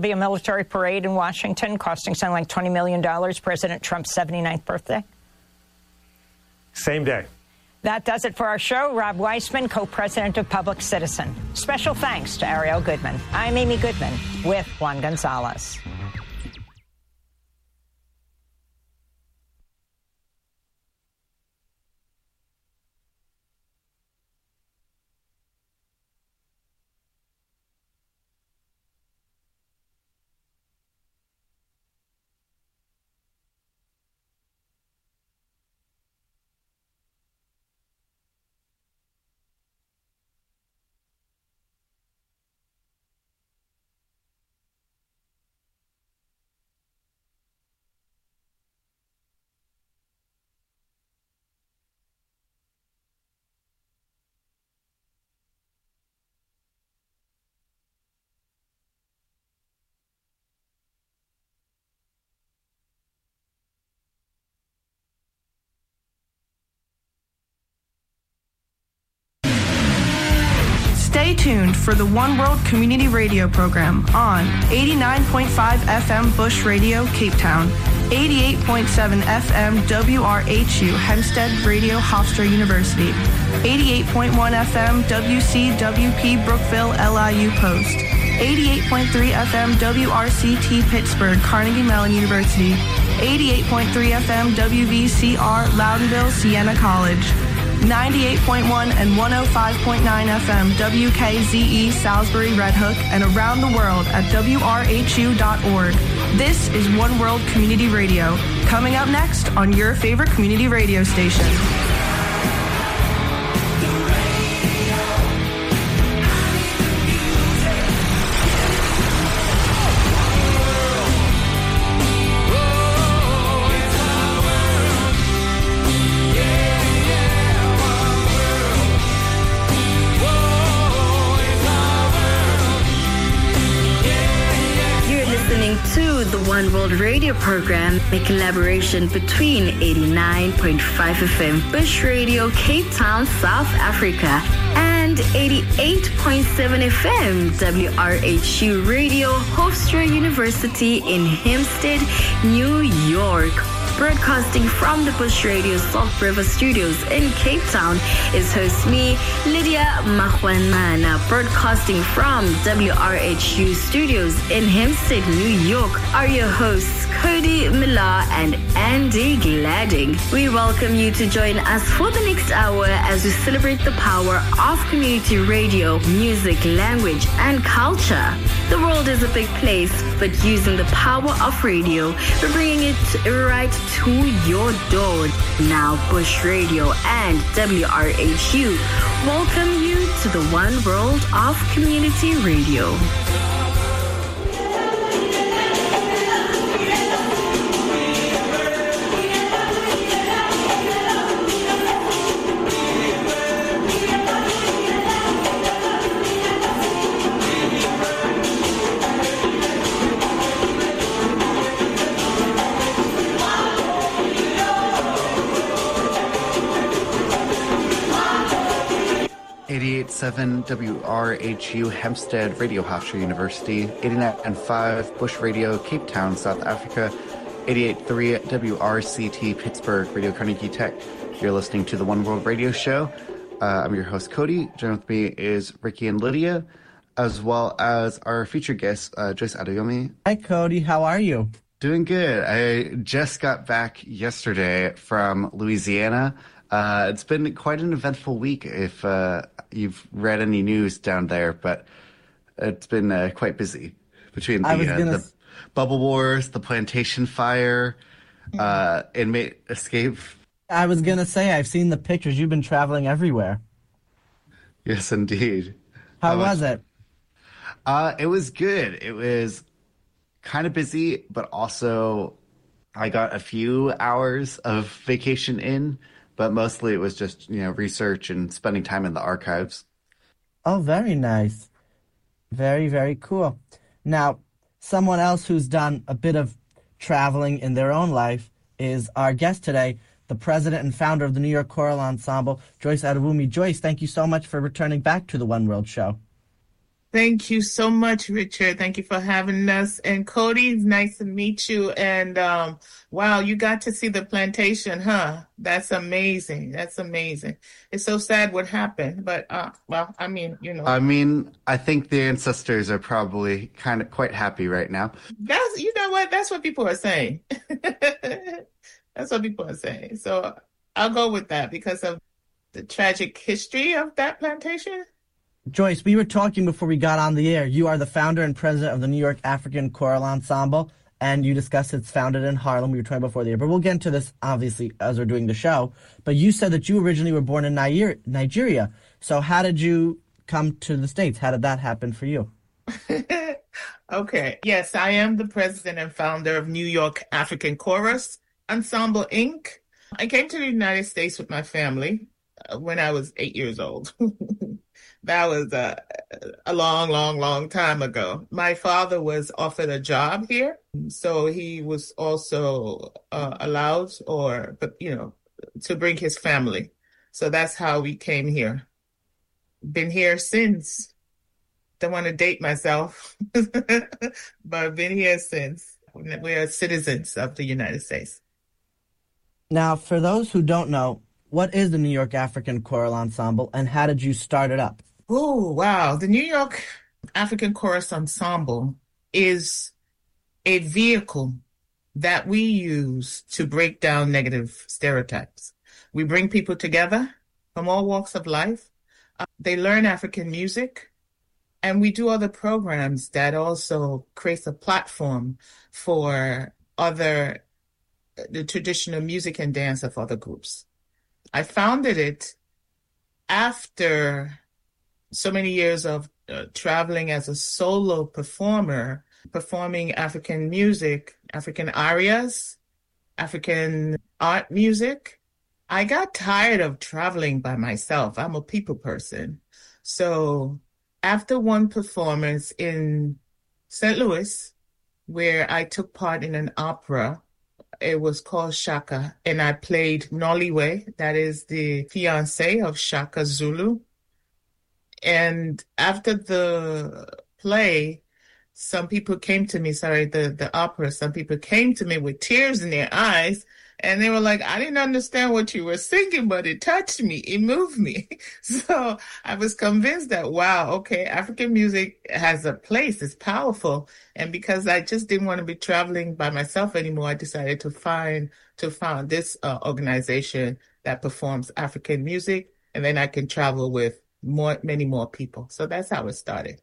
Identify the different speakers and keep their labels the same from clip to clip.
Speaker 1: be a military parade in Washington costing something like $20 million, President Trump's 79th birthday?
Speaker 2: Same day.
Speaker 1: That does it for our show. Rob Weissman, co-president of Public Citizen. Special thanks to Ariel Goodman. I'm Amy Goodman with Juan Gonzalez.
Speaker 3: Stay tuned for the One World Community Radio program on 89.5 FM Bush Radio, Cape Town, 88.7 FM WRHU Hempstead Radio, Hofstra University, 88.1 FM WCWP Brookville LIU Post, 88.3 FM WRCT Pittsburgh Carnegie Mellon University, 88.3 FM WVCR Loudonville Siena College, 98.1 and 105.9 FM WKZE Salisbury Red Hook, and around the world at WRHU.org. This is One World Community Radio. Coming up next on your favorite community radio station.
Speaker 4: The One World Radio program, a collaboration between 89.5 FM Bush Radio, Cape Town, South Africa, and 88.7 FM WRHU Radio, Hofstra University in Hempstead, New York. Broadcasting from the Bush Radio Salt River Studios in Cape Town is host me, Lydia Mahwanana. Broadcasting from WRHU Studios in Hempstead, New York are your hosts, Cody Millar and Andy Gladding. We welcome you to join us for the next hour as we celebrate the power of community radio, music, language, and culture. The world is a big place, but using the power of radio, we're bringing it right to your door. Now, Bush Radio and WRHU welcome you to the One World of Community Radio.
Speaker 5: 88.7 WRHU Hempstead Radio, Hofstra University, 89.5 Bush Radio, Cape Town, South Africa, 88.3 WRCT Pittsburgh Radio, Carnegie Tech. You're listening to the One World Radio Show. I'm your host, Cody. Joining with me is Ricky and Lydia, as well as our featured guest, Joyce Adeyomi.
Speaker 6: Hi, Cody. How are you?
Speaker 5: Doing good. I just got back yesterday from Louisiana. It's been quite an eventful week if you've read any news down there, but it's been quite busy between the bubble wars, the plantation fire, inmate escape.
Speaker 6: I was going to say, I've seen the pictures. You've been traveling everywhere.
Speaker 5: Yes, indeed.
Speaker 6: How was it?
Speaker 5: It was good. It was kind of busy, but also I got a few hours of vacation in. But mostly it was just, research and spending time in the archives.
Speaker 6: Oh, very nice. Very, very cool. Now, someone else who's done a bit of traveling in their own life is our guest today, the president and founder of the New York Choral Ensemble, Joyce Adewumi. Joyce, thank you so much for returning back to the One World Show.
Speaker 7: Thank you so much, Richard. Thank you for having us. And Cody, it's nice to meet you. And wow, you got to see the plantation, huh? That's amazing. That's amazing. It's so sad what happened, but well, I mean,
Speaker 5: I think the ancestors are probably kind of quite happy right now.
Speaker 7: That's, you know what? That's what people are saying. That's what people are saying. So I'll go with that because of the tragic history of that plantation.
Speaker 6: Joyce, we were talking before we got on the air. You are the founder and president of the New York African Choral Ensemble, and you discussed it's founded in Harlem. We were talking before the air, but we'll get into this, obviously, as we're doing the show. But you said that you originally were born in Nigeria. So how did you come to the States? How did that happen for you?
Speaker 7: Okay. Yes, I am the president and founder of New York African Chorus Ensemble, Inc. I came to the United States with my family when I was 8 years old. That was a long, long, long time ago. My father was offered a job here, so he was also allowed to bring his family. So that's how we came here. Been here since. Don't want to date myself, but I've been here since. We are citizens of the United States.
Speaker 6: Now, for those who don't know, what is the New York African Choral Ensemble, and how did you start it up?
Speaker 7: Oh, wow. The New York African Chorus Ensemble is a vehicle that we use to break down negative stereotypes. We bring people together from all walks of life. They learn African music, and we do other programs that also creates a platform for the traditional music and dance of other groups. I founded it after so many years of traveling as a solo performer, performing African music, African arias, African art music. I got tired of traveling by myself. I'm a people person. So after one performance in St. Louis, where I took part in an opera, it was called Shaka, and I played Noliwe, that is the fiancé of Shaka Zulu. And after the play, some people came to me, the opera, some people came to me with tears in their eyes, and they were like, I didn't understand what you were singing, but it touched me, it moved me. So I was convinced that, wow, okay, African music has a place, it's powerful. And because I just didn't want to be traveling by myself anymore, I decided to found this organization that performs African music, and then I can travel with many more people. So that's how it started.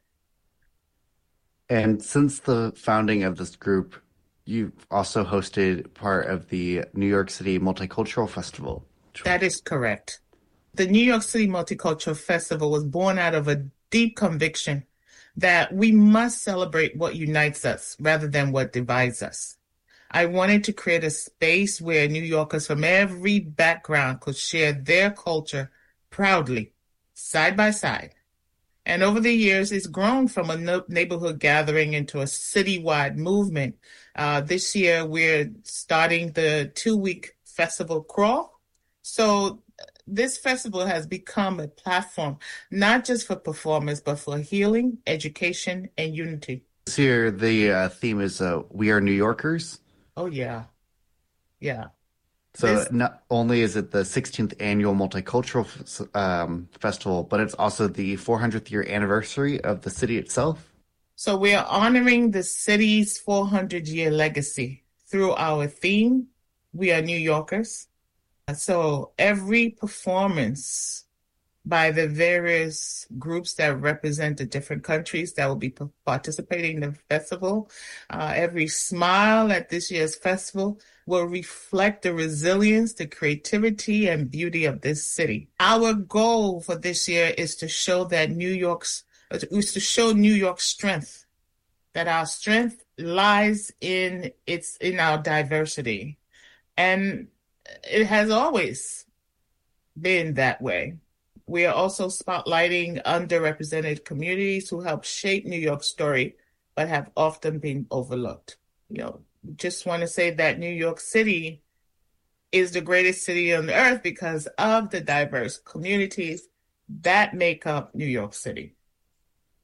Speaker 5: And since the founding of this group, you've also hosted part of the New York City Multicultural Festival.
Speaker 7: That is correct. The New York City Multicultural Festival was born out of a deep conviction that we must celebrate what unites us rather than what divides us. I wanted to create a space where New Yorkers from every background could share their culture proudly, side by side. And over the years, it's grown from a neighborhood gathering into a citywide movement. This year, we're starting the 2-week festival crawl. So this festival has become a platform, not just for performance, but for healing, education, and unity.
Speaker 5: This year, the theme is We Are New Yorkers.
Speaker 7: Oh, yeah. Yeah.
Speaker 5: So not only is it the 16th annual Multicultural Festival, but it's also the 400th year anniversary of the city itself.
Speaker 7: So we are honoring the city's 400-year legacy through our theme, We Are New Yorkers. So every performance by the various groups that represent the different countries that will be participating in the festival, every smile at this year's festival will reflect the resilience, the creativity, and beauty of this city. Our goal for this year is to show that New York's strength, that our strength lies in our diversity. And it has always been that way. We are also spotlighting underrepresented communities who help shape New York's story, but have often been overlooked. Just want to say that New York City is the greatest city on earth because of the diverse communities that make up New York City.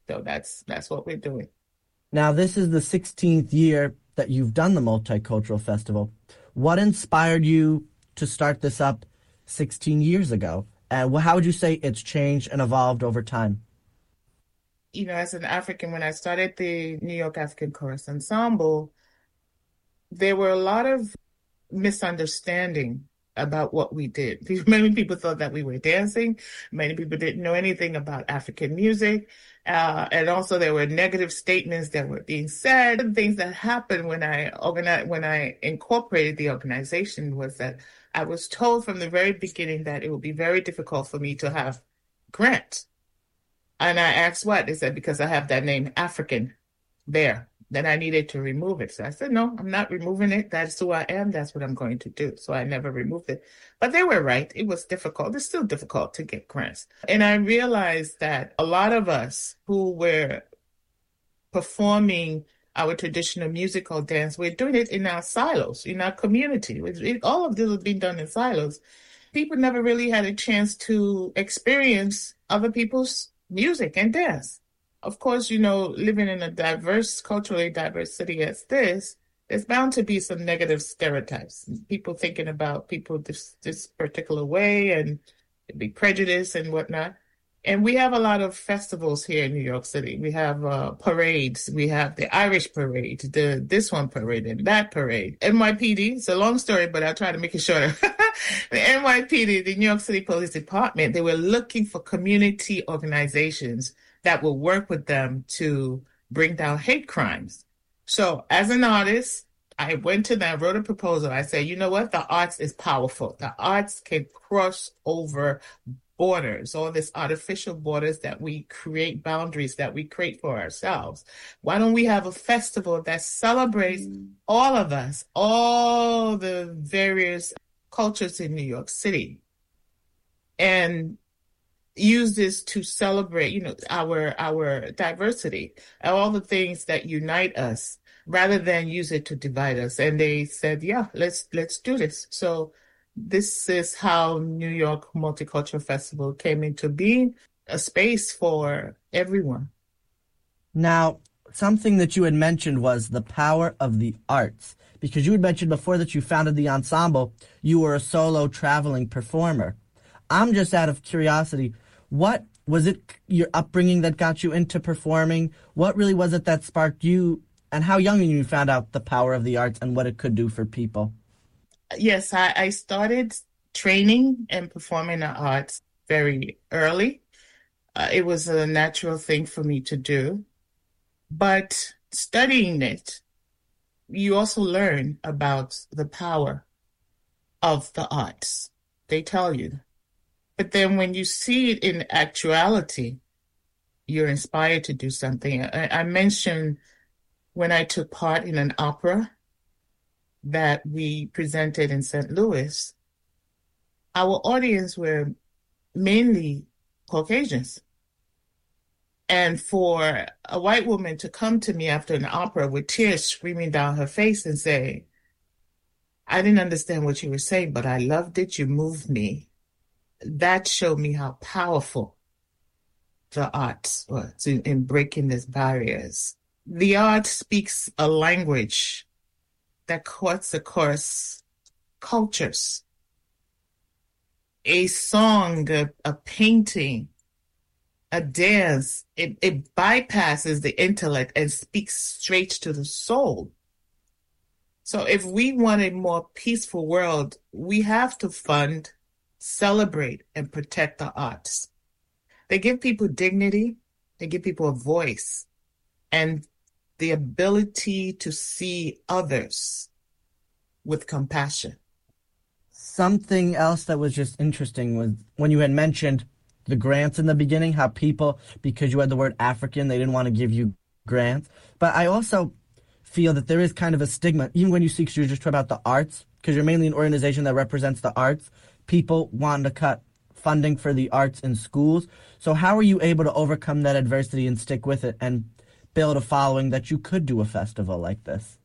Speaker 7: So that's what we're doing.
Speaker 6: Now, this is the 16th year that you've done the Multicultural Festival. What inspired you to start this up 16 years ago? And how would you say it's changed and evolved over time?
Speaker 7: You know, as an African, when I started the New York African Chorus Ensemble, there were a lot of misunderstanding about what we did. Many people thought that we were dancing. Many people didn't know anything about African music. And also there were negative statements that were being said. And things that happened when I incorporated the organization was that I was told from the very beginning that it would be very difficult for me to have grants. And I asked what? They said, because I have that name African there. Then I needed to remove it. So I said, no, I'm not removing it. That's who I am. That's what I'm going to do. So I never removed it. But they were right. It was difficult. It's still difficult to get grants. And I realized that a lot of us who were performing our traditional musical dance, we're doing it in our silos, in our community. All of this was being done in silos. People never really had a chance to experience other people's music and dance. Of course, you know, living in a culturally diverse city as this, there's bound to be some negative stereotypes. People thinking about people this particular way and be prejudice and whatnot. And we have a lot of festivals here in New York City. We have parades. We have the Irish parade, this one parade and that parade. NYPD, it's a long story, but I'll try to make it shorter. The NYPD, the New York City Police Department, they were looking for community organizations that will work with them to bring down hate crimes. So as an artist, I went to them, wrote a proposal. I said, you know what? The arts is powerful. The arts can cross over borders, all this artificial borders that we create, boundaries that we create for ourselves. Why don't we have a festival that celebrates all of us, all the various cultures in New York City, and use this to celebrate, you know, our diversity, all the things that unite us, rather than use it to divide us. And they said, yeah, let's do this. So this is how New York Multicultural Festival came into being, a space for everyone.
Speaker 6: Now, something that you had mentioned was the power of the arts, because you had mentioned before that you founded the ensemble, you were a solo traveling performer. I'm just out of curiosity, what was it, your upbringing that got you into performing? What really was it that sparked you, and how young you found out the power of the arts and what it could do for people?
Speaker 7: Yes, I started training and performing the arts very early. It was a natural thing for me to do. But studying it, you also learn about the power of the arts. They tell you. But then when you see it in actuality, you're inspired to do something. I mentioned when I took part in an opera that we presented in St. Louis, our audience were mainly Caucasians. And for a white woman to come to me after an opera with tears streaming down her face and say, I didn't understand what you were saying, but I loved it, you moved me. That showed me how powerful the arts was in breaking these barriers. The art speaks a language that cuts across cultures. A song, a painting, a dance, it bypasses the intellect and speaks straight to the soul. So if we want a more peaceful world, we have to fund, celebrate, and protect the arts. They give people dignity, they give people a voice, and the ability to see others with compassion.
Speaker 6: Something else that was just interesting was when you had mentioned the grants in the beginning, how people, because you had the word African, they didn't want to give you grants. But I also feel that there is kind of a stigma, even when you speak to just about the arts, because you're mainly an organization that represents the arts, people want to cut funding for the arts in schools. So how are you able to overcome that adversity and stick with it and build a following that you could do a festival like this?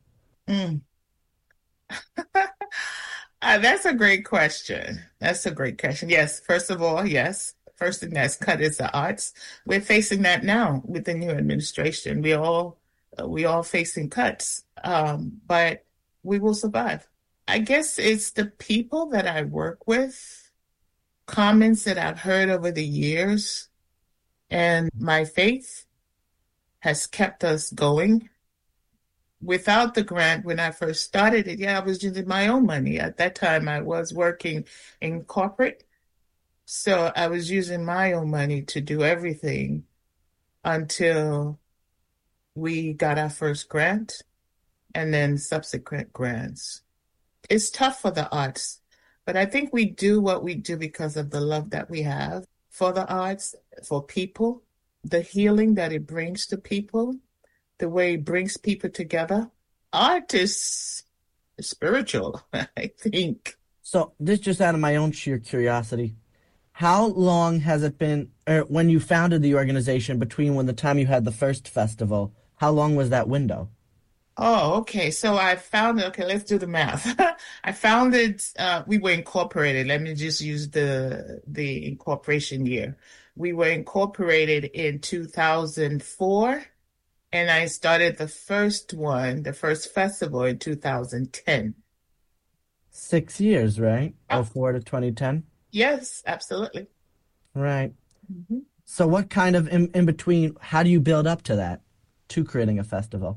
Speaker 7: That's a great question. Yes, first of all, yes, first thing that's cut is the arts. We're facing that now with the new administration. We all facing cuts, but we will survive. I guess it's the people that I work with, comments that I've heard over the years, and my faith has kept us going. Without the grant, when I first started it, I was using my own money. At that time, I was working in corporate. So I was using my own money to do everything until we got our first grant and then subsequent grants. It's tough for the arts, but I think we do what we do because of the love that we have for the arts, for people, the healing that it brings to people, the way it brings people together. Art is spiritual, I think.
Speaker 6: So this just out of my own sheer curiosity. How long has it been, when you founded the organization, between when the time you had the first festival, how long was that window?
Speaker 7: Oh, okay. So I founded, okay, let's do the math. I founded, we were incorporated. Let me just use the incorporation year. We were incorporated in 2004. And I started the first festival in 2010.
Speaker 6: 6 years, right? 04 to 2010?
Speaker 7: Yes, absolutely.
Speaker 6: Right.
Speaker 7: Mm-hmm.
Speaker 6: So what kind of, in between, how do you build up to that, to creating a festival?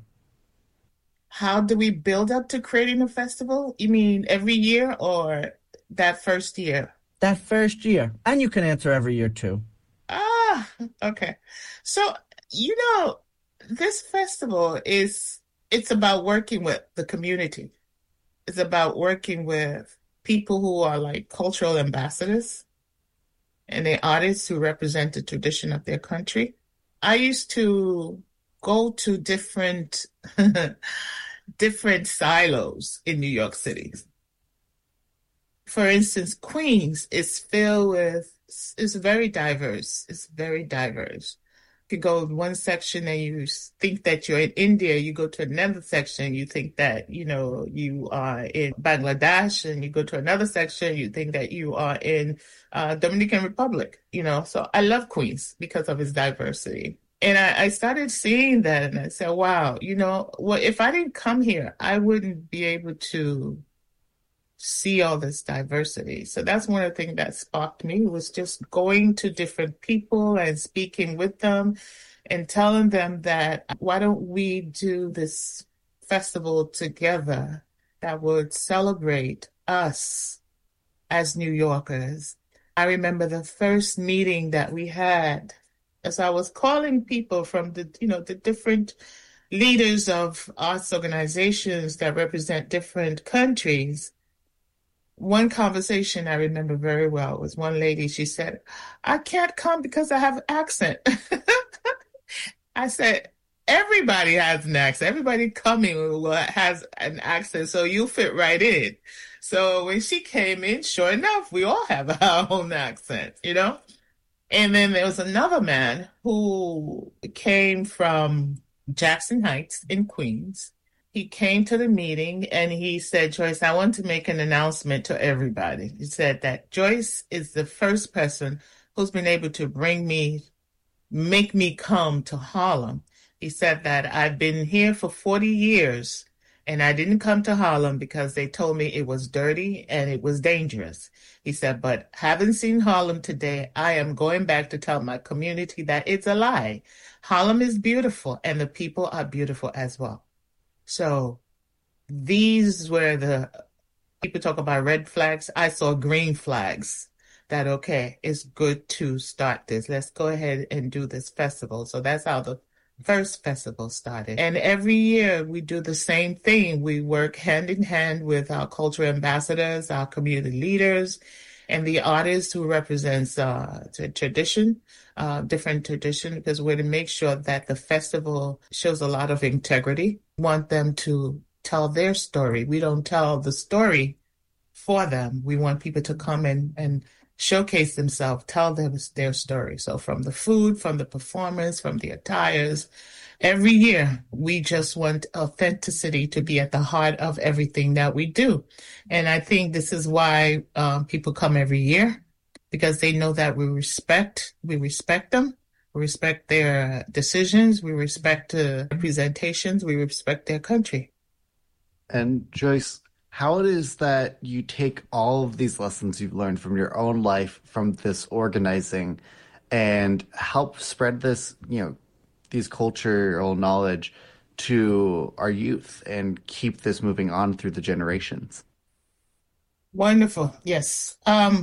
Speaker 7: How do we build up to creating a festival? You mean every year or that first year?
Speaker 6: That first year. And you can answer every year too.
Speaker 7: Okay. So, this festival it's about working with the community. It's about working with people who are like cultural ambassadors and the artists who represent the tradition of their country. I used to go to different silos in New York City. For instance, Queens is filled with, it's very diverse. It's very diverse. You go in one section and you think that you're in India. You go to another section, you think that, you are in Bangladesh, and you go to another section, you think that you are in Dominican Republic, So I love Queens because of its diversity. And I started seeing that and I said, wow, if I didn't come here, I wouldn't be able to see all this diversity. So that's one of the things that sparked me, was just going to different people and speaking with them and telling them that, why don't we do this festival together that would celebrate us as New Yorkers. I remember the first meeting that we had, as I was calling people from the different leaders of arts organizations that represent different countries. One conversation I remember very well was one lady, she said, I can't come because I have an accent. I said, everybody has an accent. Everybody coming has an accent, so you fit right in. So when she came in, sure enough, we all have our own accent, And then there was another man who came from Jackson Heights in Queens. He came to the meeting and he said, Joyce, I want to make an announcement to everybody. He said that Joyce is the first person who's been able to make me come to Harlem. He said that I've been here for 40 years and I didn't come to Harlem because they told me it was dirty and it was dangerous. He said, but having seen Harlem today, I am going back to tell my community that it's a lie. Harlem is beautiful and the people are beautiful as well. So these were the people talk about red flags. I saw green flags that, okay, it's good to start this. Let's go ahead and do this festival. So that's how the first festival started. And every year we do the same thing. We work hand in hand with our cultural ambassadors, our community leaders, and the artists who represents the tradition, different tradition, because we're to make sure that the festival shows a lot of integrity. We want them to tell their story. We don't tell the story for them. We want people to come and showcase themselves, tell them their story. So from the food, from the performance, from the attires, every year we just want authenticity to be at the heart of everything that we do. And I think this is why people come every year. because they know that we respect them. We respect their decisions. We respect representations. We respect their country.
Speaker 5: And Joyce, how it is that you take all of these lessons you've learned from your own life, from this organizing, and help spread this, these cultural knowledge to our youth and keep this moving on through the generations?
Speaker 7: Wonderful. Yes.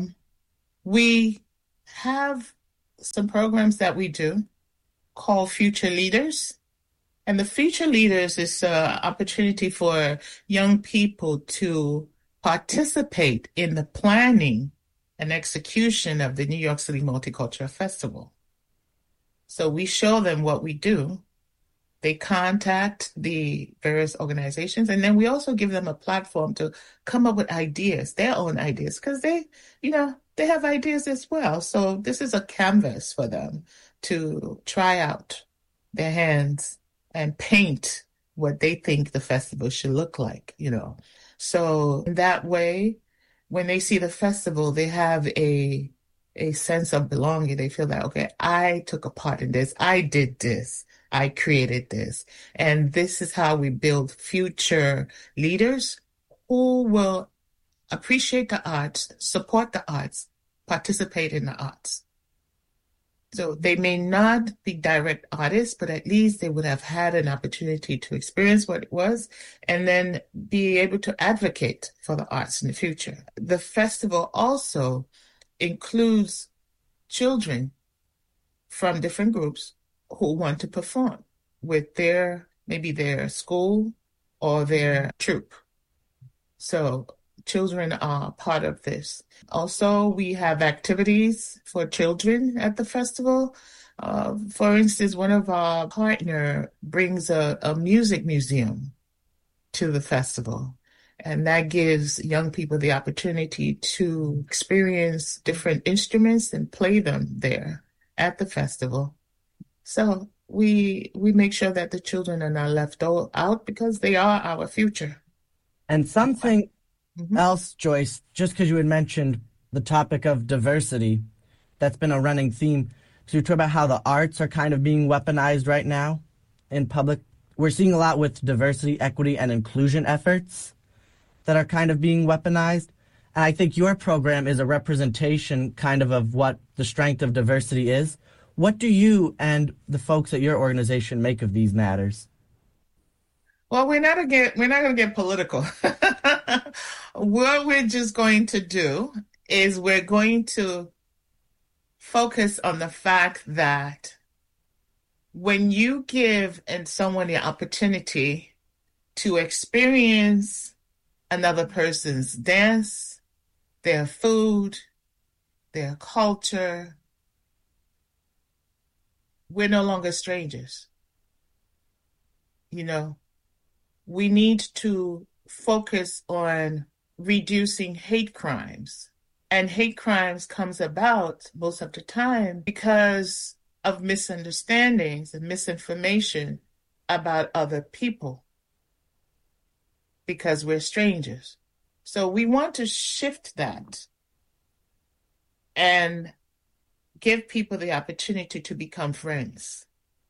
Speaker 7: We have some programs that we do called Future Leaders. And the Future Leaders is an opportunity for young people to participate in the planning and execution of the New York City Multicultural Festival. So we show them what we do. They contact the various organizations, and then we also give them a platform to come up with ideas, their own ideas, because they have ideas as well. So this is a canvas for them to try out their hands and paint what they think the festival should look like, So in that way, when they see the festival, they have a sense of belonging. They feel that, okay, I took a part in this. I did this. I created this. And this is how we build future leaders who will appreciate the arts, support the arts, participate in the arts. So they may not be direct artists, but at least they would have had an opportunity to experience what it was and then be able to advocate for the arts in the future. The festival also includes children from different groups who want to perform with maybe their school or their troupe. So children are part of this. Also, we have activities for children at the festival. For instance, one of our partners brings a music museum to the festival. And that gives young people the opportunity to experience different instruments and play them there at the festival. So we make sure that the children are not left out because they are our future.
Speaker 6: And something else, Joyce, just because you had mentioned the topic of diversity, that's been a running theme. So you talk about how the arts are kind of being weaponized right now in public. We're seeing a lot with diversity, equity, and inclusion efforts that are kind of being weaponized. And I think your program is a representation kind of what the strength of diversity is. What do you and the folks at your organization make of these matters?
Speaker 7: Well, we're not going to get political. What we're just going to do is we're going to focus on the fact that when you give someone the opportunity to experience another person's dance, their food, their culture, we're no longer strangers. We need to focus on reducing hate crimes. And hate crimes comes about most of the time because of misunderstandings and misinformation about other people, because we're strangers. So we want to shift that and give people the opportunity to become friends.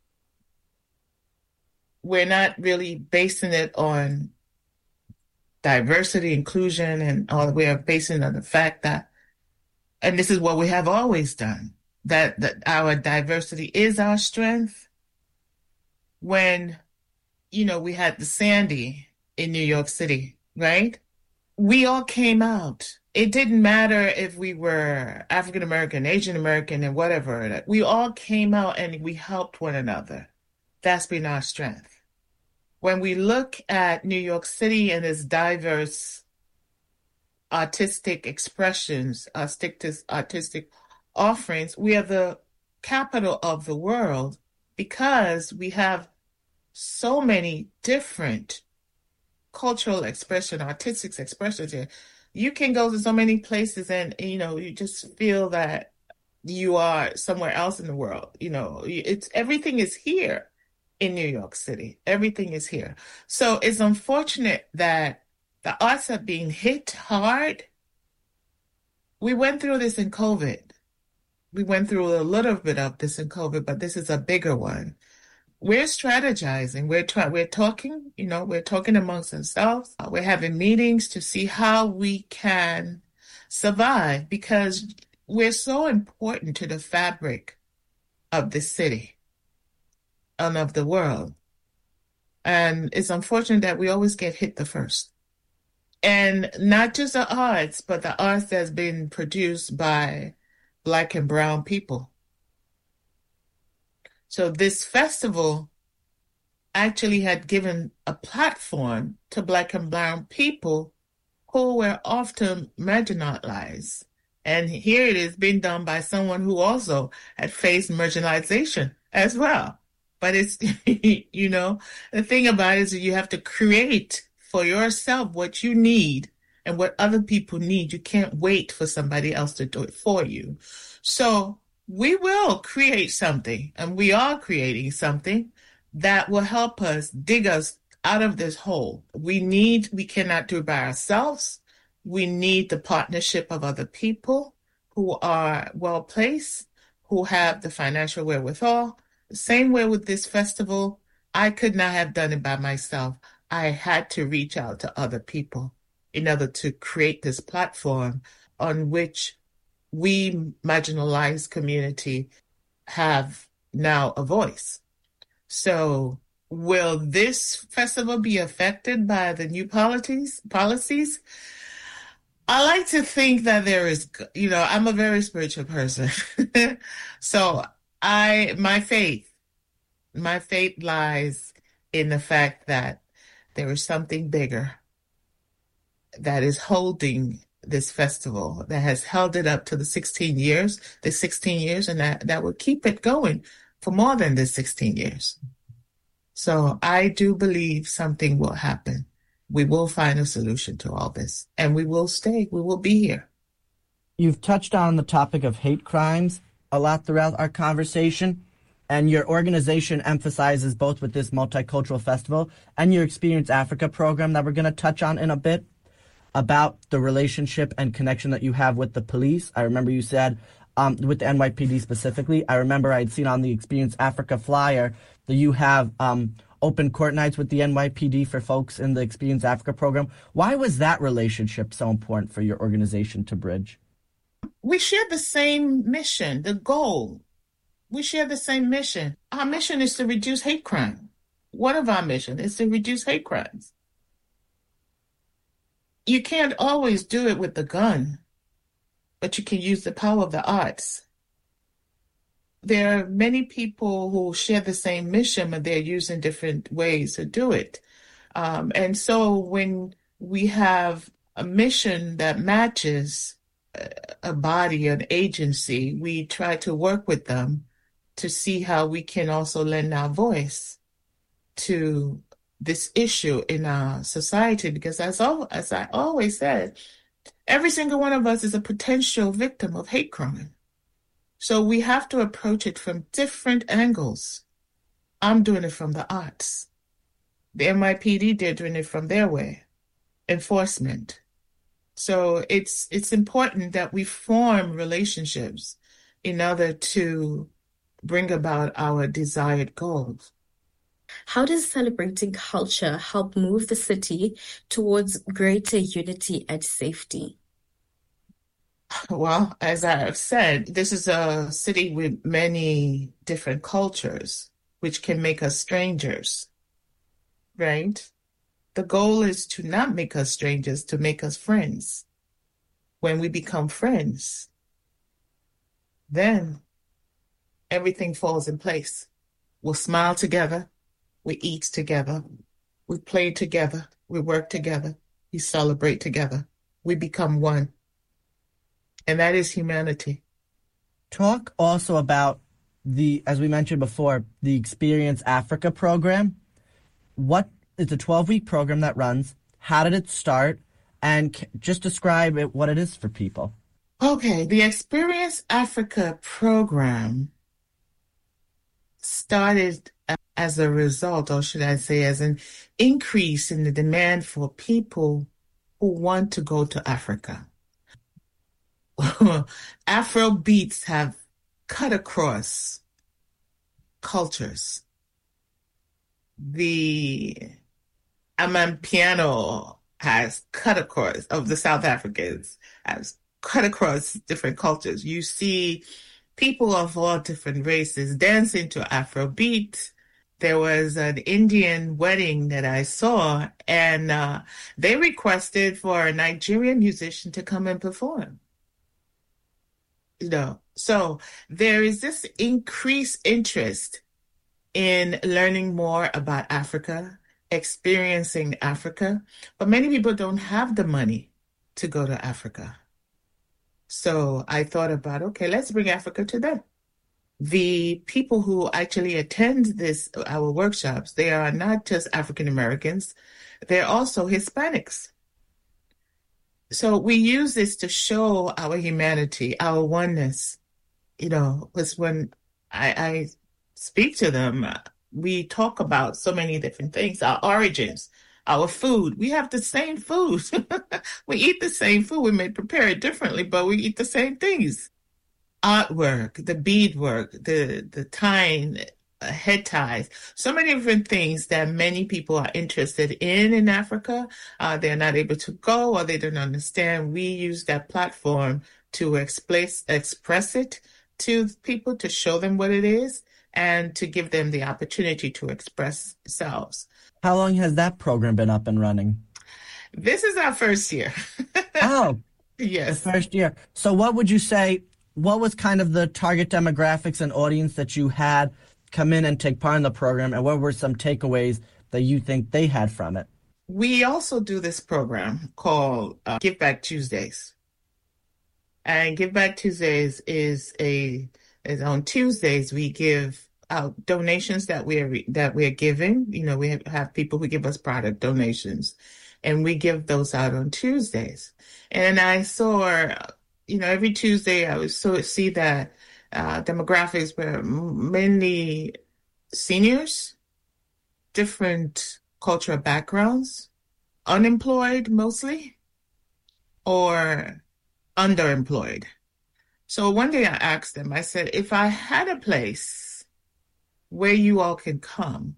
Speaker 7: We're not really basing it on diversity, inclusion, and all. We are basing it on the fact that, and this is what we have always done, that our diversity is our strength. When, we had the Sandy in New York City, right? We all came out. It didn't matter if we were African American, Asian American, and whatever. We all came out and we helped one another. That's been our strength. When we look at New York City and its diverse artistic expressions, artistic offerings, we are the capital of the world because we have so many different cultural expression, artistic expressions here. You can go to so many places and, you just feel that you are somewhere else in the world. Everything is here in New York City. Everything is here. So it's unfortunate that the arts are being hit hard We went through this in COVID. We went through a little bit of this in COVID, but this is a bigger one. We're strategizing. We're talking, we're talking amongst ourselves. We're having meetings to see how we can survive, because we're so important to the fabric of the city and of the world. And it's unfortunate that we always get hit the first. And not just the arts, but the arts that's been produced by Black and brown people. So this festival actually had given a platform to Black and brown people who were often marginalized. And here it is being done by someone who also had faced marginalization as well. But it's, the thing about it is that you have to create for yourself what you need and what other people need. You can't wait for somebody else to do it for you. So we will create something, and we are creating something that will help us dig us out of this hole. We cannot do it by ourselves. We need the partnership of other people who are well-placed, who have the financial wherewithal. The same way with this festival, I could not have done it by myself. I had to reach out to other people in order to create this platform on which we marginalized community have now a voice. So will this festival be affected by the new policies? I like to think that there is, I'm a very spiritual person. So my faith lies in the fact that there is something bigger that is holding this festival, that has held it up to the 16 years, and that will keep it going for more than the 16 years. So I do believe something will happen. We will find a solution to all this, and we will be here.
Speaker 6: You've touched on the topic of hate crimes a lot throughout our conversation, and your organization emphasizes both with this multicultural festival and your Experience Africa program that we're going to touch on in a bit about the relationship and connection that you have with the police. I remember you said with the NYPD specifically, I remember I'd seen on the Experience Africa flyer that you have open court nights with the NYPD for folks in the Experience Africa program. Why was that relationship so important for your organization to bridge?
Speaker 7: We share the same mission, the goal. We share the same mission. Our mission is to reduce hate crime. One of our missions is to reduce hate crimes. You can't always do it with the gun, but you can use the power of the arts. There are many people who share the same mission, but they're using different ways to do it. And so when we have a mission that matches a body, an agency, we try to work with them to see how we can also lend our voice to this issue in our society. Because as I always said, every single one of us is a potential victim of hate crime. So we have to approach it from different angles. I'm doing it from the arts. The NYPD, they're doing it from their way, enforcement. So it's important that we form relationships in order to bring about our desired goals.
Speaker 8: How does celebrating culture help move the city towards greater unity and safety?
Speaker 7: Well, as I have said, this is a city with many different cultures, which can make us strangers, right? The goal is to not make us strangers, to make us friends. When we become friends, then everything falls in place. We'll smile together, we eat together, we play together, we work together, we celebrate together, we become one. And that is humanity.
Speaker 6: Talk also about as we mentioned before, the Experience Africa program. It's a 12-week program that runs. How did it start? And just describe what it is for people.
Speaker 7: Okay, the Experience Africa program started as a result, or should I say as an increase in the demand for people who want to go to Africa. Afro beats have cut across cultures. The Amapiano has cut across, of the South Africans, has cut across different cultures. You see people of all different races dancing to Afrobeat. There was an Indian wedding that I saw, and they requested for a Nigerian musician to come and perform. So there is this increased interest in learning more about Africa, experiencing Africa, but many people don't have the money to go to Africa. So I thought about, okay, let's bring Africa to them. The people who actually attend our workshops, they are not just African Americans, they're also Hispanics. So we use this to show our humanity, our oneness. Because when I speak to them, we talk about so many different things, our origins, our food. We have the same food. We eat the same food. We may prepare it differently, but we eat the same things. Artwork, the beadwork, the tying, head ties, so many different things that many people are interested in Africa. They're not able to go, or they don't understand. We use that platform to express it to people, to show them what it is, and to give them the opportunity to express themselves.
Speaker 6: How long has that program been up and running?
Speaker 7: This is our first year.
Speaker 6: Oh,
Speaker 7: yes.
Speaker 6: The first year. So what would you say, what was kind of the target demographics and audience that you had come in and take part in the program, and what were some takeaways that you think they had from it?
Speaker 7: We also do this program called Give Back Tuesdays. And Give Back Tuesdays is on Tuesdays. We give out donations that we are giving. We have people who give us product donations, and we give those out on Tuesdays. And I saw, every Tuesday I would see that demographics were mainly seniors, different cultural backgrounds, unemployed mostly, or underemployed. So one day I asked them, I said, if I had a place where you all can come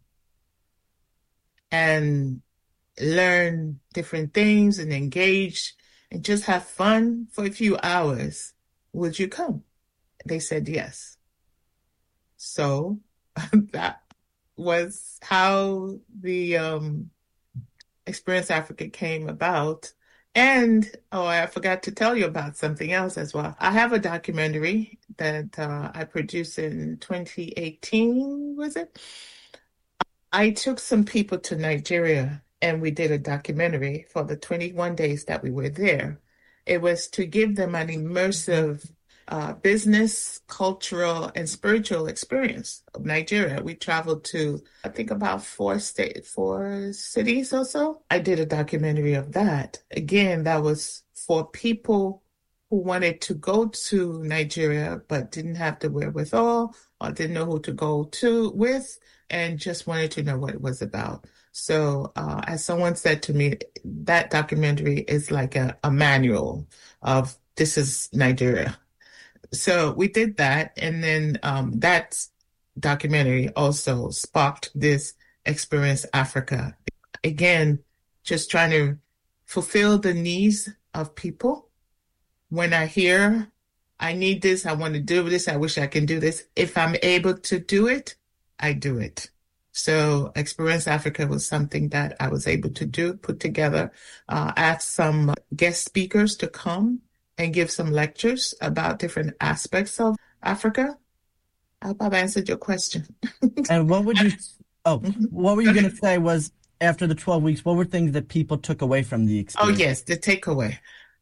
Speaker 7: and learn different things and engage and just have fun for a few hours, would you come? They said yes. So that was how the Experience Africa came about. And, I forgot to tell you about something else as well. I have a documentary that I produced in 2018, was it? I took some people to Nigeria, and we did a documentary for the 21 days that we were there. It was to give them an immersive business, cultural, and spiritual experience of Nigeria. We traveled to, I think, about 4 cities or so. I did a documentary of that. Again, that was for people who wanted to go to Nigeria but didn't have the wherewithal or didn't know who to go with and just wanted to know what it was about. So as someone said to me, that documentary is like a manual of this is Nigeria. So we did that, and then that documentary also sparked this Experience Africa. Again, just trying to fulfill the needs of people. When I hear, I need this, I want to do this, I wish I can do this. If I'm able to do it, I do it. So Experience Africa was something that I was able to put together, ask some guest speakers to come and give some lectures about different aspects of Africa. I hope I've answered your question.
Speaker 6: And what were you going to say was, after the 12 weeks, what were things that people took away from the experience?
Speaker 7: Oh, yes, the takeaway.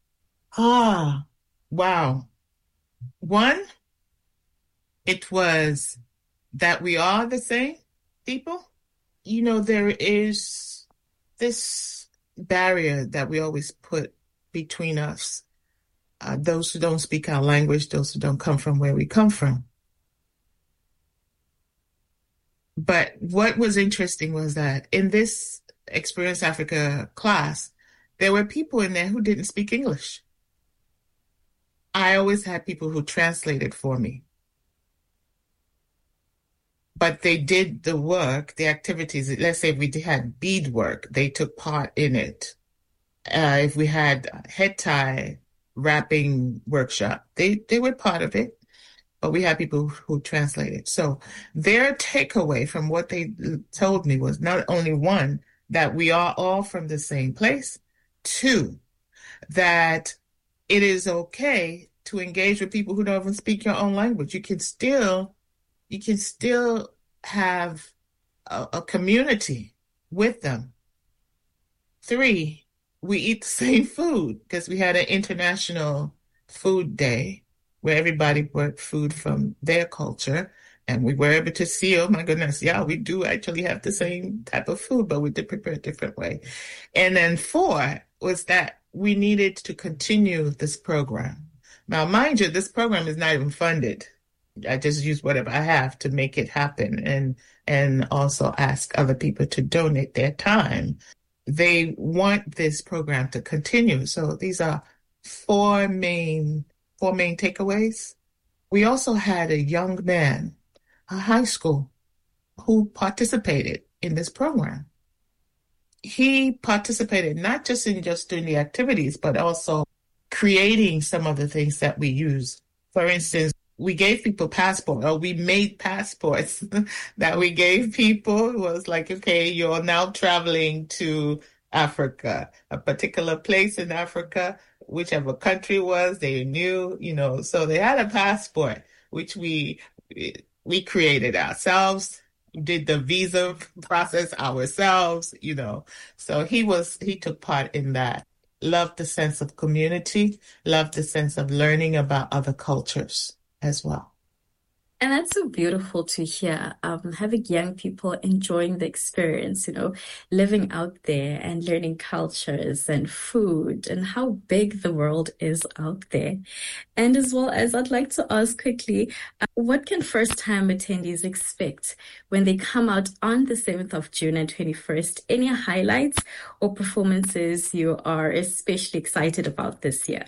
Speaker 7: Wow. One, it was that we are the same people. There is this barrier that we always put between us. Those who don't speak our language, those who don't come from where we come from. But what was interesting was that in this Experience Africa class, there were people in there who didn't speak English. I always had people who translated for me. But they did the work, the activities. Let's say if we had bead work, they took part in it. If we had head tie wrapping workshop, they were part of it. But we had people who translated. So their takeaway from what they told me was not only one, that we are all from the same place, two, that it is okay to engage with people who don't even speak your own language. You can still have a community with them. Three, we eat the same food because we had an international food day where everybody brought food from their culture, and we were able to see, oh my goodness, yeah, we do actually have the same type of food, but we did prepare a different way. And then four was that we needed to continue this program. Now, mind you, this program is not even funded. I just use whatever I have to make it happen, and also ask other people to donate their time. They want this program to continue. So these are four main takeaways. We also had a young man, a high school, who participated in this program. He participated not just in just doing the activities, but also creating some of the things that we use. For instance, we gave people passports, or we made passports that we gave people. It was like, okay, you're now traveling to Africa, a particular place in Africa, whichever country it was, they knew, so they had a passport, which we created ourselves, did the visa process ourselves, So he took part in that. Loved the sense of community, loved the sense of learning about other cultures as well.
Speaker 8: And that's so beautiful to hear, having young people enjoying the experience, living out there and learning cultures and food and how big the world is out there. And as well as I'd like to ask quickly, what can first-time attendees expect when they come out on the 7th of June and 21st? Any highlights or performances you are especially excited about this year?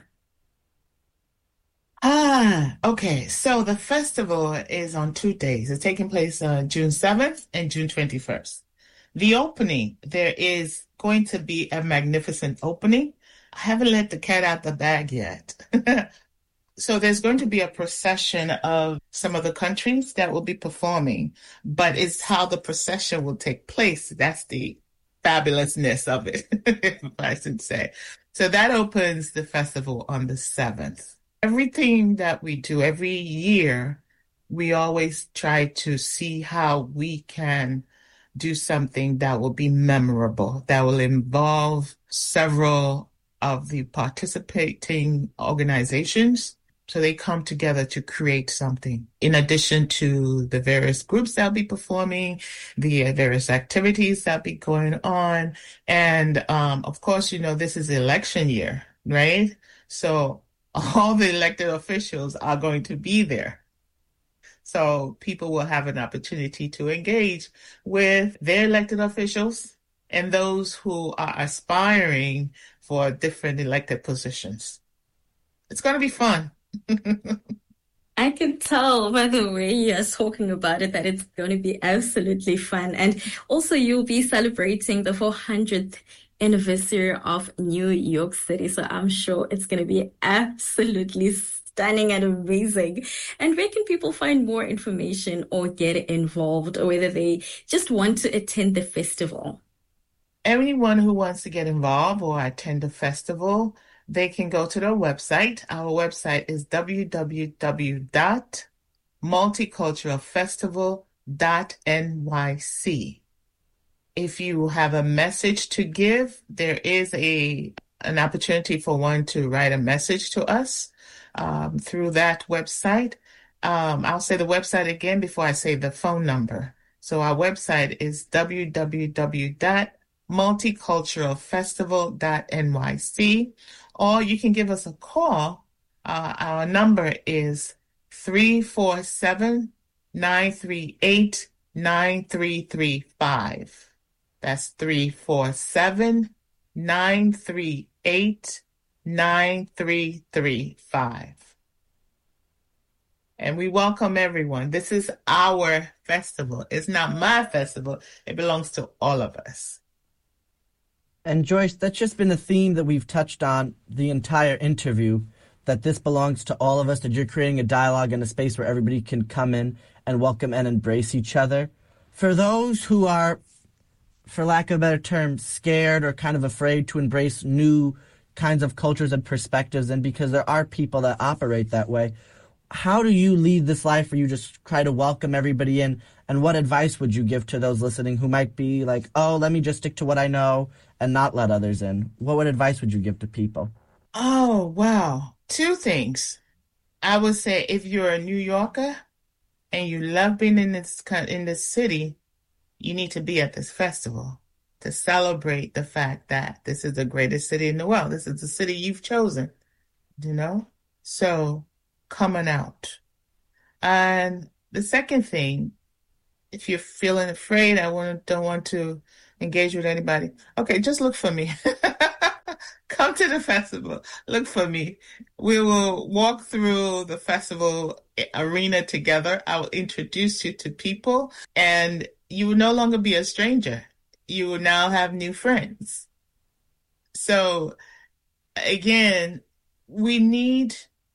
Speaker 7: Okay. So the festival is on 2 days. It's taking place June 7th and June 21st. The opening, there is going to be a magnificent opening. I haven't let the cat out the bag yet. So there's going to be a procession of some of the countries that will be performing, but it's how the procession will take place. That's the fabulousness of it, if I should say. So that opens the festival on the 7th. Everything that we do every year, we always try to see how we can do something that will be memorable, that will involve several of the participating organizations. So they come together to create something. In addition to the various groups that will be performing, the various activities that will be going on. And of course, this is election year, right? So all the elected officials are going to be there. So people will have an opportunity to engage with their elected officials and those who are aspiring for different elected positions. It's going to be fun.
Speaker 8: I can tell by the way you're talking about it that it's going to be absolutely fun. And also you'll be celebrating the 400th anniversary of New York City. So I'm sure it's going to be absolutely stunning and amazing. And where can people find more information or get involved, or whether they just want to attend the festival?
Speaker 7: Anyone who wants to get involved or attend the festival, they can go to their website. Our website is www.multiculturalfestival.nyc. If you have a message to give, there is an opportunity for one to write a message to us through that website. I'll say the website again before I say the phone number. So our website is www.multiculturalfestival.nyc, or you can give us a call. Our number is 347-938-9335. That's 347-938-9335. And we welcome everyone. This is our festival. It's not my festival. It belongs to all of us.
Speaker 6: And Joyce, that's just been the theme that we've touched on the entire interview, that this belongs to all of us, that you're creating a dialogue and a space where everybody can come in and welcome and embrace each other. For those who are, for lack of a better term, scared or kind of afraid to embrace new kinds of cultures and perspectives, and because there are people that operate that way, how do you lead this life where you just try to welcome everybody in? And what advice would you give to those listening who might be like, oh, let me just stick to what I know and not let others in? What advice would you give to people?
Speaker 7: Oh, wow. Two things. I would say if you're a New Yorker and you love being in this city, you need to be at this festival to celebrate the fact that this is the greatest city in the world. This is the city you've chosen, you know? So coming out. And the second thing, if you're feeling afraid, don't want to engage with anybody, okay, just look for me. Come to the festival. Look for me. We will walk through the festival arena together. I will introduce you to people, and you will no longer be a stranger. You will now have new friends. So, again, we need,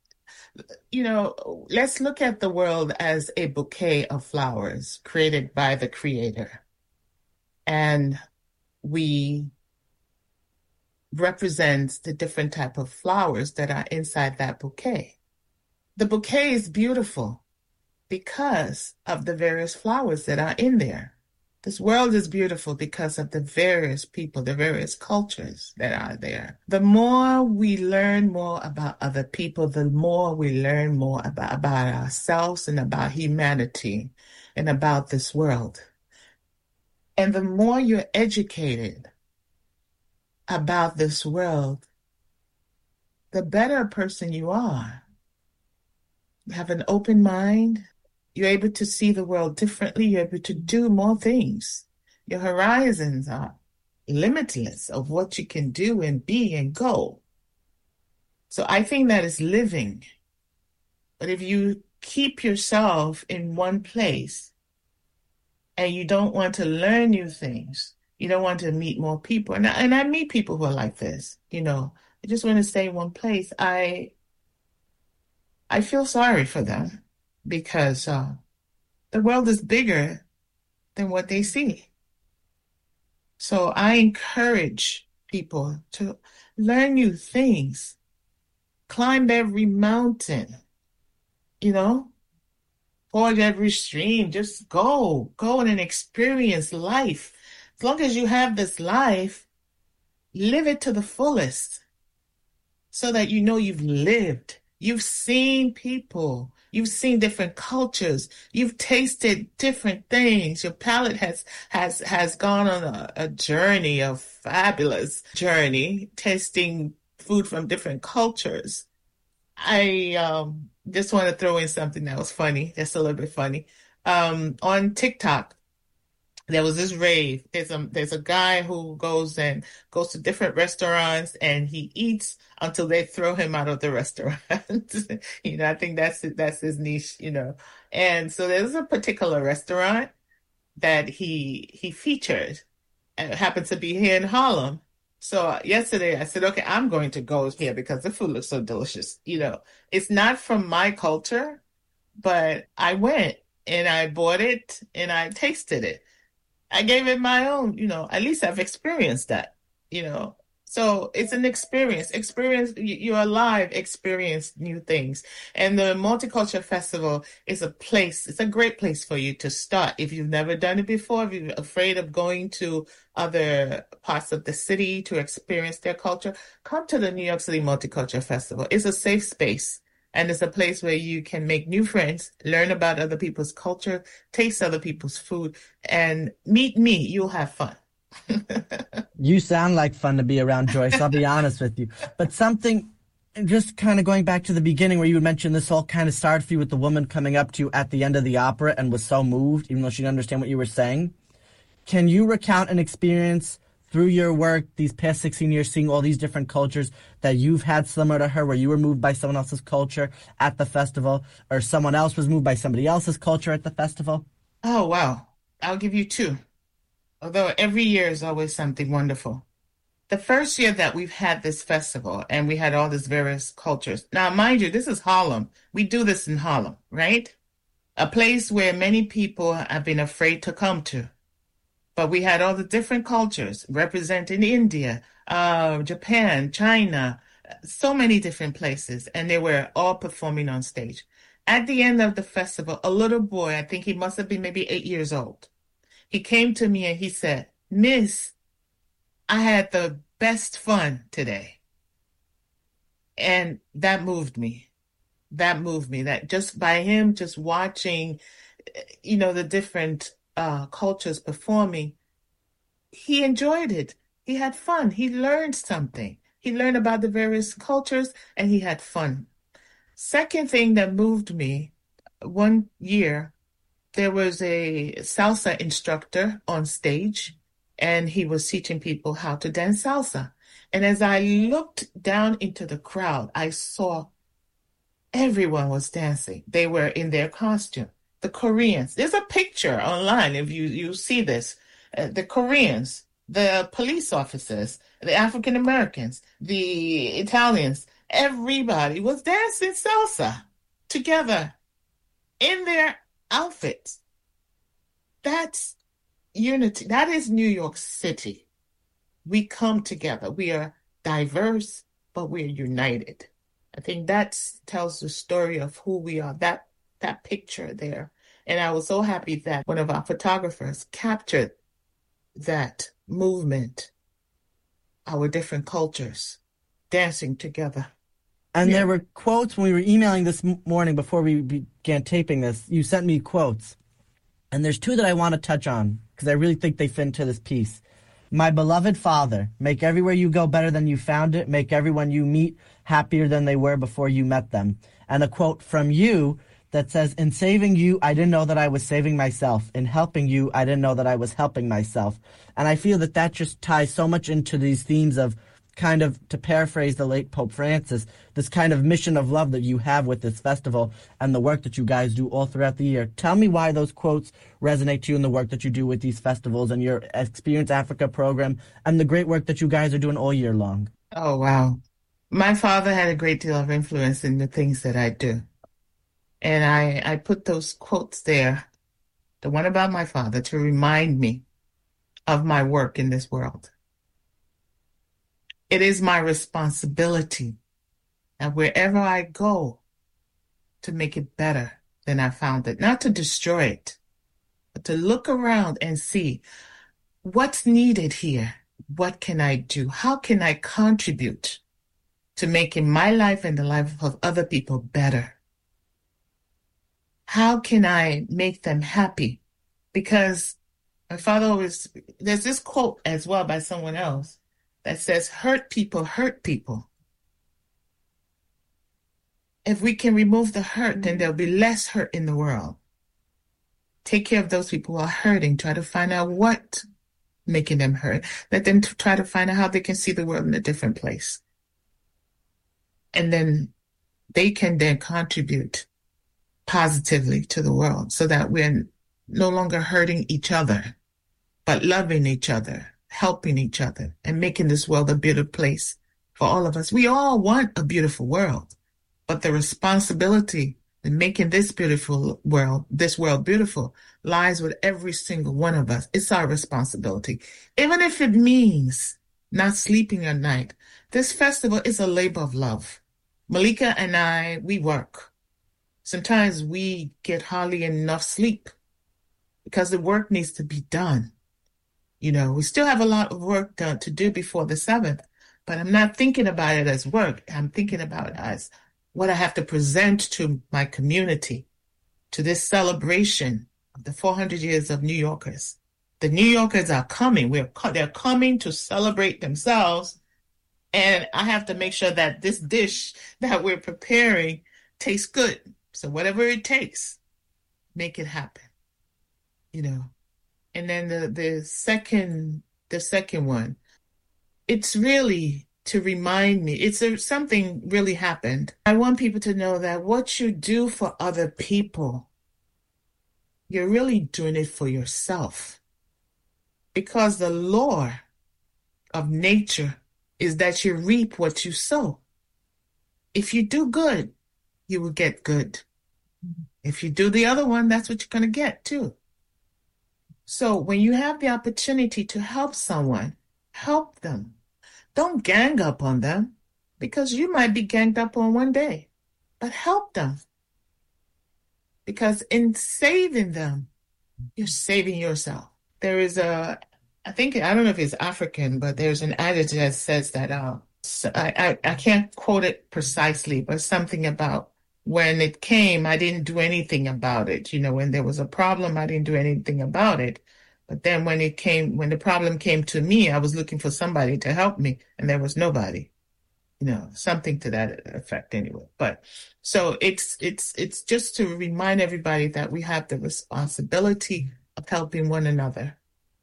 Speaker 7: let's look at the world as a bouquet of flowers created by the Creator. And we represents the different type of flowers that are inside that bouquet. The bouquet is beautiful because of the various flowers that are in there. This world is beautiful because of the various people, the various cultures that are there. The more we learn more about other people, the more we learn more about ourselves and about humanity and about this world. And the more you're educated about this world, the better a person you are. You have an open mind. You're able to see the world differently. You're able to do more things. Your horizons are limitless of what you can do and be and go. So I think that is living. But if you keep yourself in one place and you don't want to learn new things, you don't want to meet more people. And I meet people who are like this, I just want to stay in one place. I feel sorry for them because the world is bigger than what they see. So I encourage people to learn new things, climb every mountain, ford every stream, just go and experience life. As long as you have this life, live it to the fullest so that you've lived. You've seen people. You've seen different cultures. You've tasted different things. Your palate has gone on a journey, a fabulous journey, tasting food from different cultures. I just want to throw in something that was funny, just a little bit funny. On TikTok, there was this rave. There's a guy who goes to different restaurants and he eats until they throw him out of the restaurant. I think that's his niche, And so there's a particular restaurant that he featured, and it happens to be here in Harlem. So yesterday I said, okay, I'm going to go here because the food looks so delicious. It's not from my culture, but I went and I bought it and I tasted it. I gave it my own, at least I've experienced that, So it's an experience. You're alive, experience new things. And the Multicultural Festival is it's a great place for you to start. If you've never done it before, if you're afraid of going to other parts of the city to experience their culture, come to the New York City Multicultural Festival. It's a safe space. And it's a place where you can make new friends, learn about other people's culture, taste other people's food, and meet me. You'll have fun.
Speaker 6: You sound like fun to be around, Joyce. I'll be honest with you. But something, just kind of going back to the beginning where you mentioned this all kind of started for you with the woman coming up to you at the end of the opera and was so moved, even though she didn't understand what you were saying. Can you recount an experience through your work these past 16 years, seeing all these different cultures that you've had similar to her, where you were moved by someone else's culture at the festival, or someone else was moved by somebody else's culture at the festival?
Speaker 7: Oh, wow. I'll give you two. Although every year is always something wonderful. The first year that we've had this festival and we had all these various cultures. Now, mind you, this is Harlem. We do this in Harlem, right? A place where many people have been afraid to come to. But we had all the different cultures representing India, Japan, China, so many different places. And they were all performing on stage. At the end of the festival, a little boy, I think he must have been maybe 8 years old. He came to me and he said, "Miss, I had the best fun today." And that moved me. That just by him just watching, the different cultures performing, he enjoyed it. He had fun. He learned something. He learned about the various cultures and he had fun. Second thing that moved me, one year, there was a salsa instructor on stage, and he was teaching people how to dance salsa. And as I looked down into the crowd, I saw everyone was dancing. They were in their costume. The Koreans, there's a picture online if you see this. The Koreans, the police officers, the African Americans, the Italians, everybody was dancing salsa together in their outfits. That's unity. That is New York City. We come together. We are diverse, but we are united. I think that tells the story of who we are, that picture there. And I was so happy that one of our photographers captured that movement, our different cultures dancing together.
Speaker 6: And there were quotes when we were emailing this morning before we began taping this. You sent me quotes. And there's two that I want to touch on because I really think they fit into this piece. "My beloved father, make everywhere you go better than you found it. Make everyone you meet happier than they were before you met them." And a quote from you that says, "In saving you, I didn't know that I was saving myself. In helping you, I didn't know that I was helping myself." And I feel that just ties so much into these themes of, kind of, to paraphrase the late Pope Francis, this kind of mission of love that you have with this festival and the work that you guys do all throughout the year. Tell me why those quotes resonate to you in the work that you do with these festivals and your Experience Africa program and the great work that you guys are doing all year long.
Speaker 7: Oh, wow. My father had a great deal of influence in the things that I do. And I put those quotes there, the one about my father, to remind me of my work in this world. It is my responsibility that wherever I go to make it better than I found it, not to destroy it, but to look around and see what's needed here. What can I do? How can I contribute to making my life and the life of other people better? How can I make them happy? Because my father always, there's this quote as well by someone else that says, hurt people hurt people. If we can remove the hurt, then there'll be less hurt in the world. Take care of those people who are hurting. Try to find out what's making them hurt. Let them try to find out how they can see the world in a different place. And then they can then contribute positively to the world so that we're no longer hurting each other, but loving each other, helping each other, and making this world a better place for all of us. We all want a beautiful world, but the responsibility in making this world beautiful, lies with every single one of us. It's our responsibility. Even if it means not sleeping at night, this festival is a labor of love. Malika and I, we work. Sometimes we get hardly enough sleep because the work needs to be done. You know, we still have a lot of work to do before the 7th, but I'm not thinking about it as work. I'm thinking about it as what I have to present to my community, to this celebration of the 400 years of New Yorkers. The New Yorkers are coming. They're coming to celebrate themselves, and I have to make sure that this dish that we're preparing tastes good. So whatever it takes, make it happen, you know. And then the second one, it's really to remind me, something really happened. I want people to know that what you do for other people, you're really doing it for yourself. Because the law of nature is that you reap what you sow. If you do good, you will get good. If you do the other one, that's what you're going to get too. So when you have the opportunity to help someone, help them. Don't gang up on them, because you might be ganged up on one day, but help them. Because in saving them, you're saving yourself. There is I don't know if it's African, but there's an adage that says that, I can't quote it precisely, but something about when it came, I didn't do anything about it. When there was a problem, I didn't do anything about it. But then when the problem came to me, I was looking for somebody to help me, and there was nobody. Something to that effect anyway. But so it's just to remind everybody that we have the responsibility of helping one another.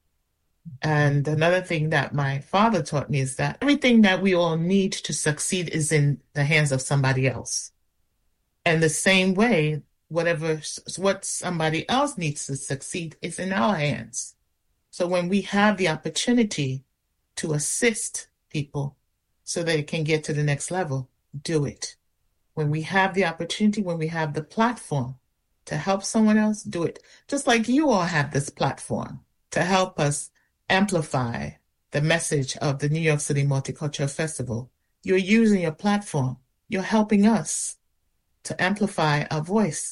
Speaker 7: And another thing that my father taught me is that everything that we all need to succeed is in the hands of somebody else. And the same way, what somebody else needs to succeed is in our hands. So when we have the opportunity to assist people so they can get to the next level, do it. When we have the opportunity, when we have the platform to help someone else, do it. Just like you all have this platform to help us amplify the message of the New York City Multicultural Festival. You're using your platform. You're helping us to amplify our voice.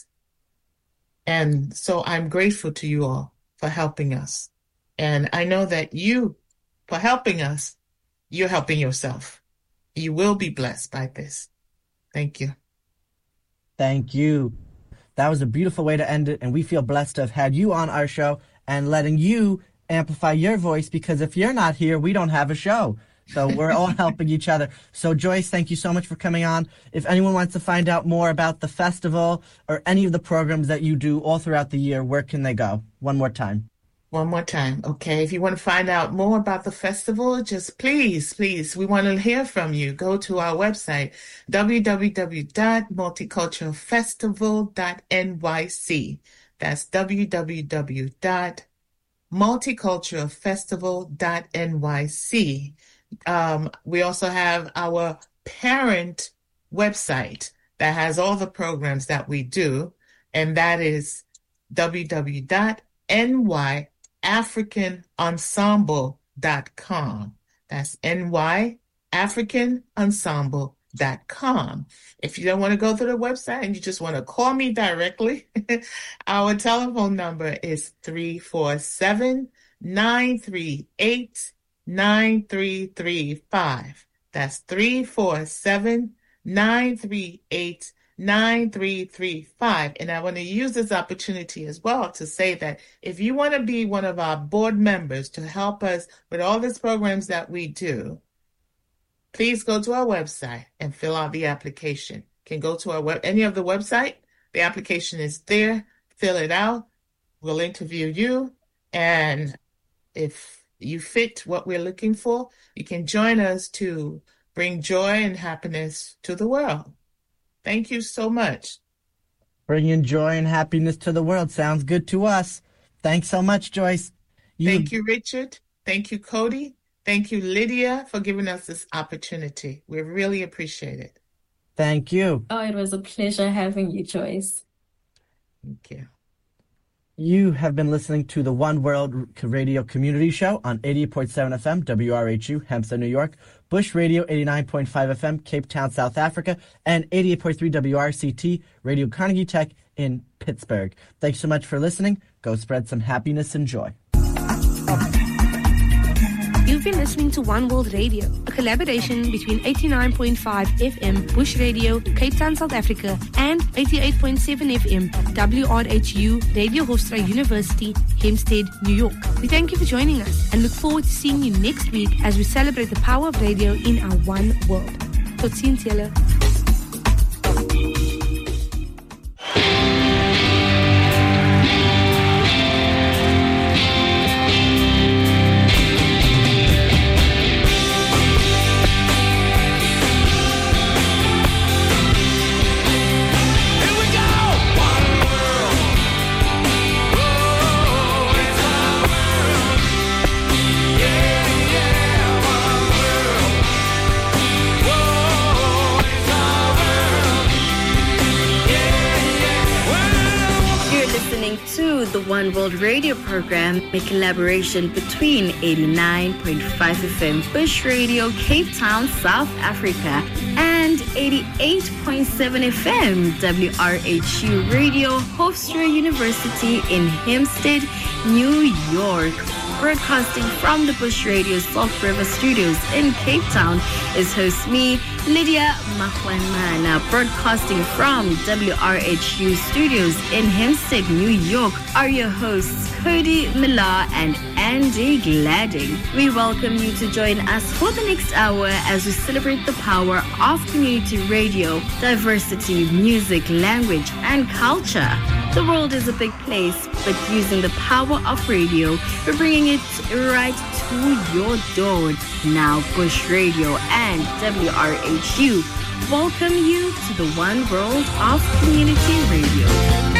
Speaker 7: And so I'm grateful to you all for helping us. And I know that for helping us, you're helping yourself. You will be blessed by this. Thank you.
Speaker 6: Thank you. That was a beautiful way to end it, and we feel blessed to have had you on our show and letting you amplify your voice, because if you're not here, we don't have a show. So we're all helping each other. So Joyce, thank you so much for coming on. If anyone wants to find out more about the festival or any of the programs that you do all throughout the year, where can they go? One more time.
Speaker 7: One more time. Okay. If you want to find out more about the festival, just please, we want to hear from you. Go to our website, www.multiculturalfestival.nyc. That's www.multiculturalfestival.nyc. We also have our parent website that has all the programs that we do, and that is www.nyafricanensemble.com. That's nyafricanensemble.com. If you don't want to go to the website and you just want to call me directly, our telephone number is 347-938-9335. That's 347-938-9335. And I want to use this opportunity as well to say that if you want to be one of our board members to help us with all these programs that we do, please go to our website and fill out the application. You can go to any of the website. The application is there. Fill it out. We'll interview you. And if you fit what we're looking for, you can join us to bring joy and happiness to the world. Thank you so much.
Speaker 6: Bringing joy and happiness to the world sounds good to us. Thanks so much, Joyce.
Speaker 7: Thank you, Richard. Thank you, Cody. Thank you, Lydia, for giving us this opportunity. We really appreciate it.
Speaker 6: Thank you.
Speaker 8: Oh, it was a pleasure having you, Joyce.
Speaker 7: Thank you.
Speaker 6: You have been listening to the One World Radio Community Show on 88.7 FM, WRHU, Hempstead, New York, Bush Radio 89.5 FM, Cape Town, South Africa, and 88.3 WRCT, Radio Carnegie Tech in Pittsburgh. Thanks so much for listening. Go spread some happiness and joy.
Speaker 3: You've been listening to One World Radio, a collaboration between 89.5 FM Bush Radio, Cape Town, South Africa, and 88.7 FM WRHU Radio Hofstra University, Hempstead, New York. We thank you for joining us and look forward to seeing you next week as we celebrate the power of radio in our one world. Tot ziens, julle.
Speaker 4: One World Radio program, a collaboration between 89.5 FM Bush Radio, Cape Town, South Africa, and 88.7 FM WRHU Radio, Hofstra University in Hempstead, New York. Broadcasting from the Bush Radio Salt River Studios in Cape Town is host me, Lydia Mahwanmana. Broadcasting from WRHU Studios in Hempstead, New York are your hosts, Cody Millar and Andy Gladding. We welcome you to join us for the next hour as we celebrate the power of community radio, diversity, music, language, and culture. The world is a big place, but using the power of radio, we're bringing it right to your door. Now, Bush Radio and WRHU welcome you to the one world of community radio.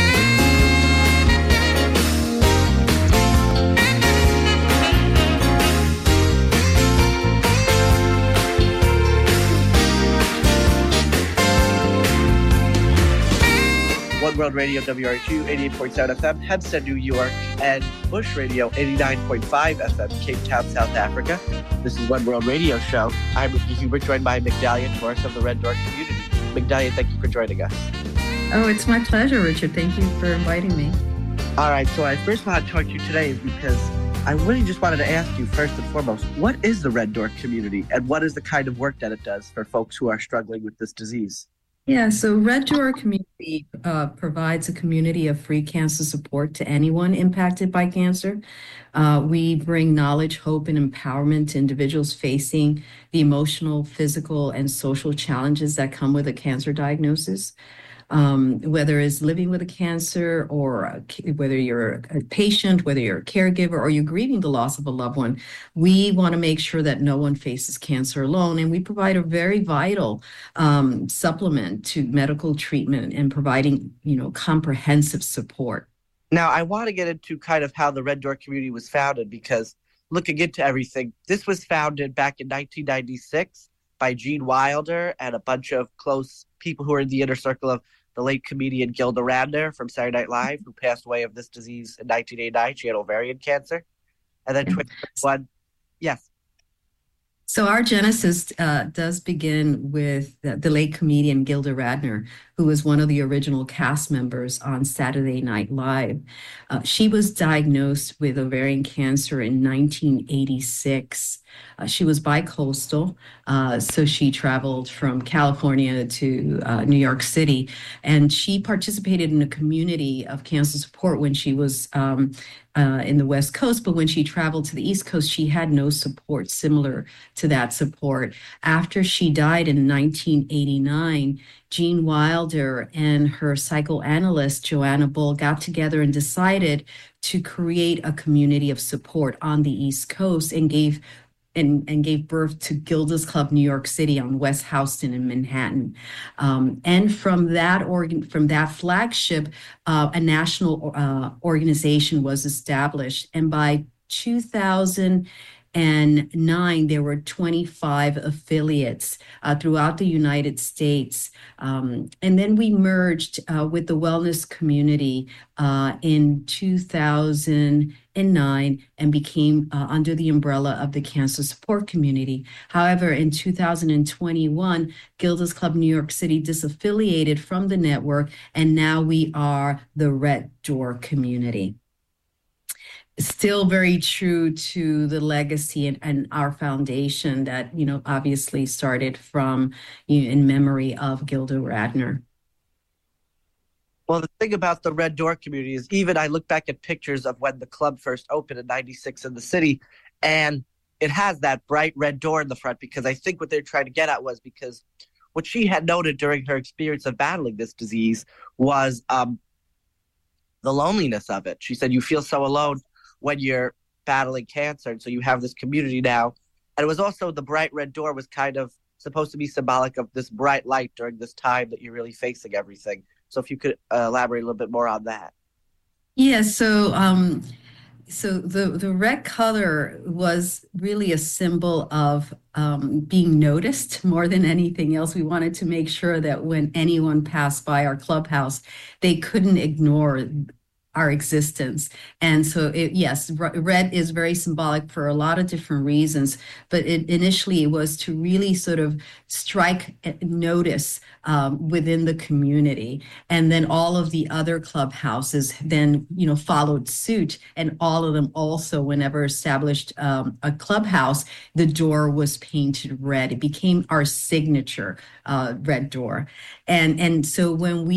Speaker 9: One World Radio, WRHU, 88.7 FM, Hempstead, New York, and Bush Radio, 89.5 FM, Cape Town, South Africa. This is One World Radio Show. I'm Ricky Hubert, joined by Migdalia Torres of the Red Door community. Migdalia, thank you for joining us.
Speaker 10: Oh, it's my pleasure, Richard. Thank you for inviting me.
Speaker 9: All right, so I first want to talk to you today because I really just wanted to ask you, first and foremost, what is the Red Door community, and what is the kind of work that it does for folks who are struggling with this disease?
Speaker 10: Yeah, so Red Door Community provides a community of free cancer support to anyone impacted by cancer. We bring knowledge, hope, and empowerment to individuals facing the emotional, physical, and social challenges that come with a cancer diagnosis. Whether it's living with a cancer or whether you're a patient, whether you're a caregiver, or you're grieving the loss of a loved one, we want to make sure that no one faces cancer alone. And we provide a very vital supplement to medical treatment and providing, comprehensive support.
Speaker 9: Now, I want to get into kind of how the Red Door community was founded, because looking into everything, this was founded back in 1996 by Gene Wilder and a bunch of close people who are in the inner circle of the late comedian Gilda Radner from Saturday Night Live, who passed away of this disease in 1989. She had ovarian cancer. And then 2021, yes.
Speaker 10: So our genesis does begin with the late comedian Gilda Radner, who was one of the original cast members on Saturday Night Live. She was diagnosed with ovarian cancer in 1986. She was bicoastal, so she traveled from California to New York City, and she participated in a community of cancer support when she was in the West Coast, but when she traveled to the East Coast, she had no support similar to that support. After she died in 1989, Gene Wilder and her psychoanalyst, Joanna Bull, got together and decided to create a community of support on the East Coast and gave birth to Gilda's Club New York City on West Houston in Manhattan. And from that flagship, a national organization was established. And by 2009, there were 25 affiliates throughout the United States. And then we merged with the wellness community in 2009 and became under the umbrella of the cancer support community. However, in 2021, Gilda's Club New York City disaffiliated from the network, and now we are the Red Door community. Still very true to the legacy and our foundation that, obviously started from, in memory of Gilda Radner.
Speaker 9: Well, the thing about the Red Door community is even I look back at pictures of when the club first opened in 96 in the city, and it has that bright red door in the front, because I think what they're trying to get at was because what she had noted during her experience of battling this disease was the loneliness of it. She said, you feel so alone when you're battling cancer, and so you have this community now. And it was also the bright red door was kind of supposed to be symbolic of this bright light during this time that you're really facing everything. So if you could elaborate a little bit more on that.
Speaker 10: Yeah, so the red color was really a symbol of being noticed more than anything else. We wanted to make sure that when anyone passed by our clubhouse, they couldn't ignore our existence. And so, yes, red is very symbolic for a lot of different reasons, but initially it was to really sort of strike notice within the community. And then all of the other clubhouses then, followed suit, and all of them also, whenever established a clubhouse, the door was painted red. It became our signature red door. And so when we